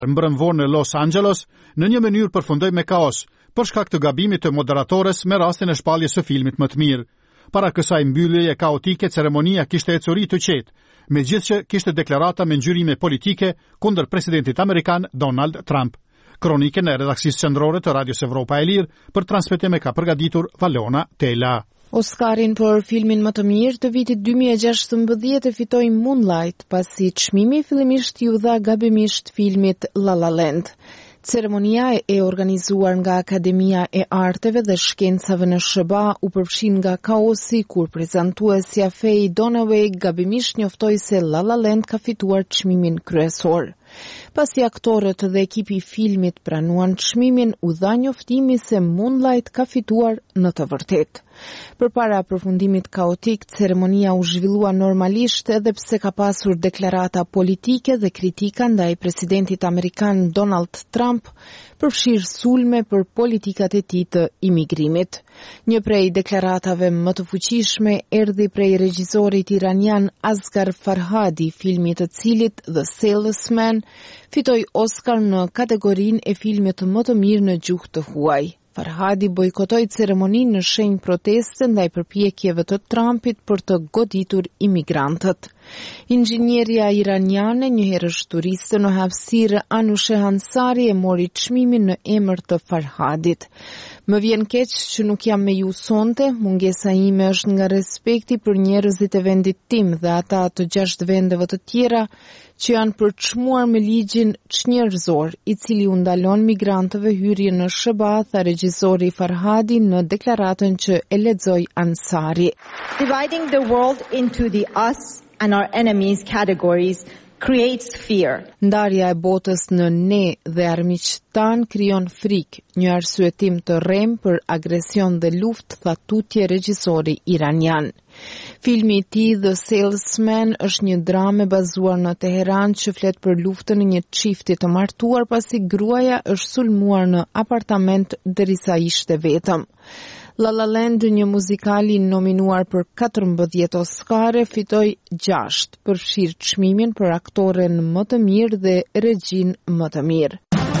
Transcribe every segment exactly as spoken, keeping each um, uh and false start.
Mbrëm vonë në Los Angeles, në një mënyrë përfundoi me kaos, për shkak të gabimit të moderatores me rastin e shpalljes së filmit më të mirë. Para kësaj mbylljeje kaotike, ceremonia kishte ecuri të qetë, megjithëse kishte deklarata me ngjyrime politike kundër presidentit amerikan Donald Trump. Kronikën e redaksisë qendrore të Radios Evropa e Lirë për transmetim e ka përgatitur Valona Tela. Oskarin për filmin më të mirë të vitit dy mijë e gjashtëmbëdhjetë e fitoi Moonlight, pasi çmimi fillimisht iu dha gabimisht filmit La La Land. Ceremonia e organizuar nga Akademia e Arteve dhe Shkencave në S B A u përfshin nga kaosi kur prezantuesja Faye Dunaway gabimisht njoftoi se La La Land ka fituar çmimin kryesor. Pasi aktorët dhe ekipi i filmit pranuan çmimin, u dha njoftimi se Moonlight ka fituar në të vërtetë. Përpara përfundimit kaotik, ceremonia u zhvillua normalisht edhe pse ka pasur deklarata politike dhe kritika ndaj presidentit amerikan Donald Trump, përfshirë sulme për politikat e tij të imigrimit. Një prej deklaratave më të fuqishme erdhi prej regjisorit iranian Asghar Farhadi, filmi të cilit The Salesman fitoi Oscar në kategorinë e filmit më të mirë në gjuhë të huaj. Farhadi bojkotoi ceremoninë në shenjë proteste ndaj përpjekjeve të Trumpit për të goditur imigrantët. Inxhinieria iraniane, njëherësh turiste në hapësirë, Anushe Hansari e mori çmimin në emër të Farhadit. Më vjen keq që nuk jam me ju sonte, mungesa ime është nga respekti për njerëzit e vendit tim dhe ata të gjashtë vendeve të tjera që janë përçmuar me ligjin çnjerëzor, i cili u ndalon migrantëve hyrje në S B A, tha regjisori Farhadi në deklaratën që e lexoi Ansari. Dividing the world into the us and our enemies categories creates fear. Ndarja e botës në ne dhe armiqtë tan krijon frikë, një arsyetim të rrem për agresion dhe luftë, tha tutje regjisori iranian. Filmi i tij The Salesman është një dramë bazuar në Teheran që flet për luftën e një çifti të martuar pasi gruaja është sulmuar në apartament derisa ishte vetëm. La La Land, një muzikal i nominuar për katërmbëdhjetë Oscare, fitoi gjashtë, përfshirë çmimin për aktoren më të mirë dhe regjin më të mirë.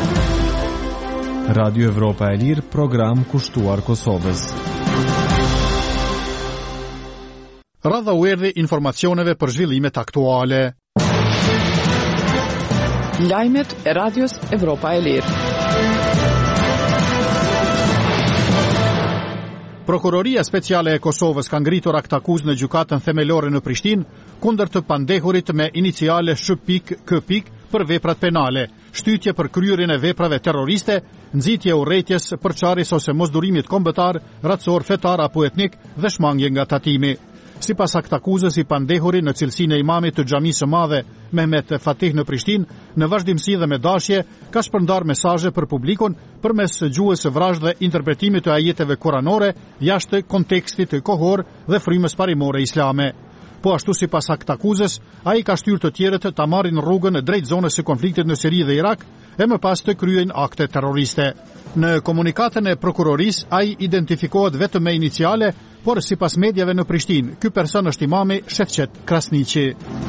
Radio Evropa e Lirë, program kushtuar Kosovës. Radha u erdhi informacioneve për zhvillimet aktuale. Lajmet e Radios Evropa e Lirë. Prokuroria Speciale e Kosovës ka ngritur akt akuzë në gjykatën themelore në Prishtinë kundër të pandehurit me iniciale Sh K për veprat penale, shtytje për kryerjen e veprave terroriste, nxitje urrëties, përçarjes ose mosdurimit kombëtar, racor, fetar apo etnik dhe shmangje nga tatimi. Sipas akt akuzës, i pandehuri në cilësinë e imamit të xhamisë së madhe Mehmet Fatih në Prishtinë, në vazhdimsi dhe me dashje, ka shpërndar mesazhe për publikun përmes gjuhës së vrasë dhe interpretimit të ajeteve kuranore jashtë kontekstit kohor dhe frymës parimore islame. Po ashtu sipas akt akuzës, ai ka shtyrë të tjerët ta marrin rrugën drejt zonës së konfliktit në Siri dhe Irak e më pas të kryejnë akte terroriste. Në komunikatën e prokurorisë, ai identifikohet vetëm me iniciale, por sipas mediave në Prishtinë, ky person është imami Shefqet Krasniqi.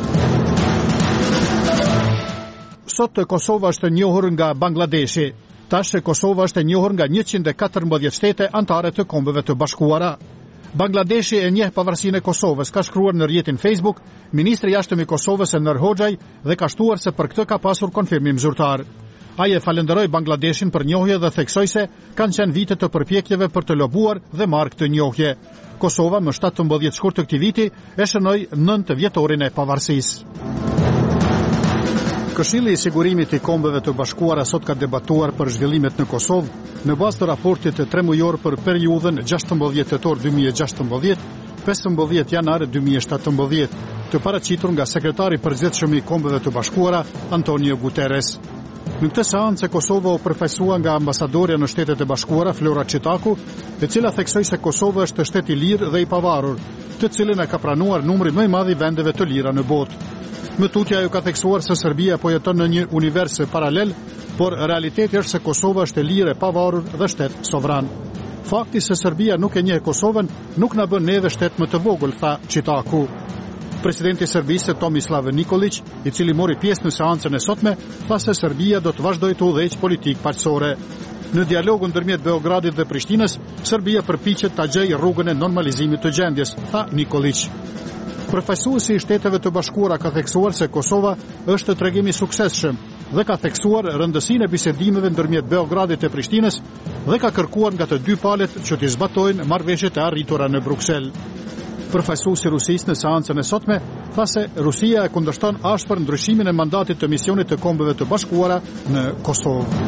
Sot Kosova është e njohur nga Bangladeshi. Tash Kosova është e njohur nga njëqind e katërmbëdhjetë shtete anëtare të Kombeve të Bashkuara. Bangladeshi e njeh pavarësinë e Kosovës, ka shkruar në rrjetin Facebook ministri i jashtëm i Kosovës Enver Hoxhaj dhe ka shtuar se për këtë ka pasur konfirmim zyrtar. Ai e falenderoi Bangladeshin për njohje dhe theksoi se kanë qenë vite të përpjekjeve për të lobuar dhe marrë këtë njohje. Kosova më shtatëmbëdhjetë shkurt të këtij viti e shënoi nëntë vjetorin e pavarësisë. Këshilli i Sigurimit i Kombeve të Bashkuara sot ka debatuar për zhvillimet në Kosovë në bazë të raportit të tremujor për periudhën gjashtëmbëdhjetë tetor dy mijë e gjashtëmbëdhjetë - pesëmbëdhjetë janar dy mijë e shtatëmbëdhjetë, të paraqitur nga sekretari i përgjithshëm i Kombeve të Bashkuara Antonio Guterres. Në këtë seancë Kosova u përfaqësua nga ambasadorja në Shtetet e Bashkuara Flora Çitaku, e cila theksoi se Kosova është shtet i lirë dhe i pavarur, të cilën e ka pranuar numri më i madh i vendeve të lira në botë. Më tutje ajo ka theksuar se Serbia po jeton në një univers paralel, por realiteti është se Kosova është e lirë, e pavarur dhe shtet sovran. Fakti se Serbia nuk e njeh Kosovën nuk na bën neve shtet më të vogël, tha Çitaku. Presidenti i Serbisë Tomislav Nikolić, i cili mori pjesë në seancën e sotme, tha se Serbia do të vazhdojë të udhëheqë politikë paqësore. Në dialogun ndërmjet Beogradit dhe Prishtinës, Serbia përpiqet ta gjejë rrugën e normalizimit të gjendjes, tha Nikolić. Përfaqësuesi i Shteteve të Bashkuara ka theksuar se Kosova është tregim i suksesshëm dhe ka theksuar rëndësinë e bisedimeve ndërmjet Beogradit e Prishtinës dhe ka kërkuar nga të dy palët që të zbatojnë marrëveshjet e arritura në Bruksel. Përfaqësuesi i Rusisë në seancën e sotme tha se Rusia e kundërshton ashpër ndryshimin e mandatit të misionit të Kombeve të Bashkuara në Kosovë.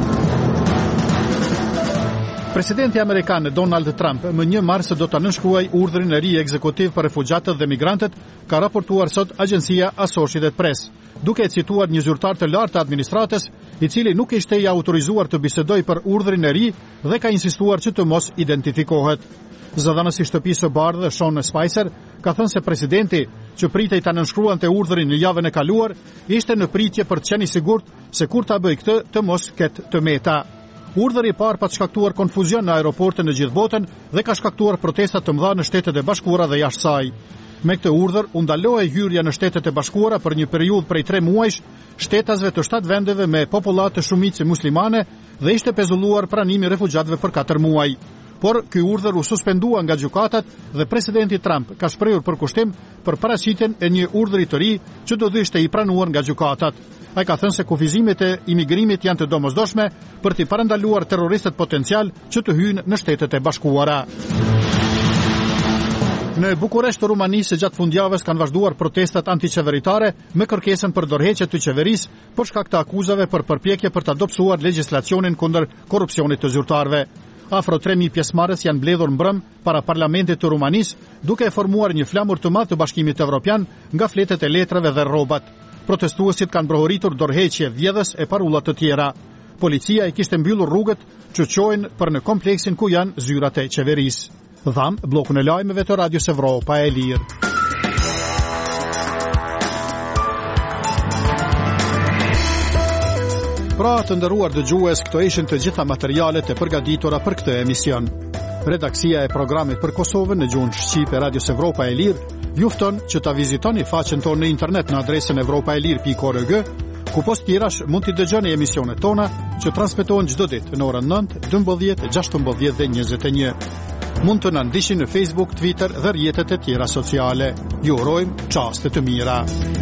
Presidenti amerikan Donald Trump më një mars do ta nënshkruajë urdhrin e ri ekzekutiv për refugjatët dhe migrantët, ka raportuar sot agjencia Associated Press, duke e cituar një zyrtar të lartë të administratës, i cili nuk ishte i autorizuar të bisedojë për urdhrin e ri dhe ka insistuar që të mos identifikohet. Zëdhënësi i Shtëpisë së Bardhë, Sean Spicer, ka thënë se presidenti, që pritej ta nënshkruante urdhrin në javën e kaluar, ishte në pritje për të qenë i sigurt se kur ta bëj këtë të mos ketë të meta. Urdhri i parë pa shkaktuar konfuzion në aeroporte në gjithë botën dhe ka shkaktuar protesta të mëdha në Shtetet e Bashkuara dhe jashtë saj. Me këtë urdhër u ndaloi hyrja në Shtetet e Bashkuara për një periudhë prej tre muajsh shtetasve të shtatë vendeve me popullat të shumicë muslimane dhe ishte pezulluar pranimi i refugjatëve për katër muaj. Por ky urdhër u suspendua nga gjykatat dhe presidenti Trump ka shprehur përkushtim për paraqitjen e një urdhri të ri që do të ishte i pranuar nga gjykatat. Ai ka thënë se kufizimet e imigrimit janë të domosdoshme për të parandaluar terroristët potencial që të hyjnë në Shtetet e Bashkuara. Në Bukuresht të Rumanisë gjatë fundjavës kanë vazhduar protestat antiqeveritare me kërkesën për dorëheqje të qeverisë për shkak të akuzave për përpjekje për të dobësuar legjislacionin kundër korrupsionit të zyrtarëve. Afro tre mijë pjesëmarrës janë mbledhur mbrëm para parlamentit të Rumanisë, duke e formuar një flamur të madh të Bashkimit Evropian nga fletët e letrave dhe rrobat. Protestuesit kanë brohoritur dorëheqje, vjedhës e parulla të tjera. Policia i kishte mbyllur rrugët që çojnë për në kompleksin ku janë zyrat e qeverisë. Dham, bllokun e lajmeve të Radios Evropa e Lirë. Pra të nderuar dëgjues, këto ishin të gjitha materialet e përgatitura për këtë emision. Redaksia e programit për Kosovën në gjuhën shqipe Radios Evropa e Lirë ju fton që ta vizitoni faqen tonë në internet në adresën evropaelir pikë org, ku post tjerash mund t'i dëgjoni emisionet tona që transmetohen çdo ditë në orën nëntë, dymbëdhjetë, gjashtëmbëdhjetë dhe njëzet e një. Mund të na ndiqni në Facebook, Twitter dhe rrjetet e tjera sociale. Ju urojmë çaste të mira.